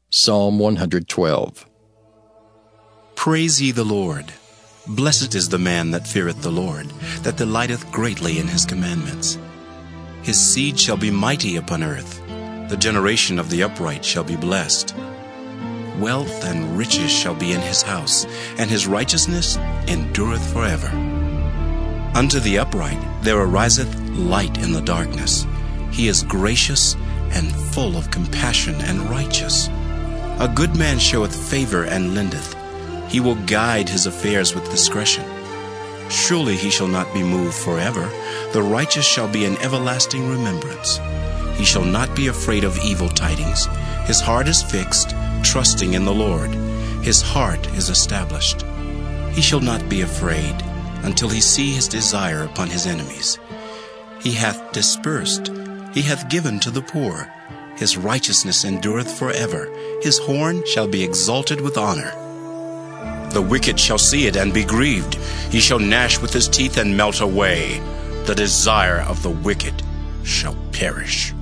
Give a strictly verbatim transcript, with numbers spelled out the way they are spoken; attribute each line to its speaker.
Speaker 1: Psalm one hundred twelve.
Speaker 2: Praise ye the Lord. Blessed is the man that feareth the Lord, that delighteth greatly in his commandments. His seed shall be mighty upon earth. The generation of the upright shall be blessed. Wealth and riches shall be in his house, and his righteousness endureth forever. Unto the upright there ariseth light in the darkness. He is gracious and full of compassion and righteous. A good man showeth favor and lendeth. He will guide his affairs with discretion. Surely he shall not be moved forever. The righteous shall be in everlasting remembrance. He shall not be afraid of evil tidings. His heart is fixed, trusting in the Lord. His heart is established. He shall not be afraid until he see his desire upon his enemies. He hath dispersed, he hath given to the poor. His righteousness endureth forever. His horn shall be exalted with honor. The wicked shall see it and be grieved. He shall gnash with his teeth and melt away. The desire of the wicked shall perish.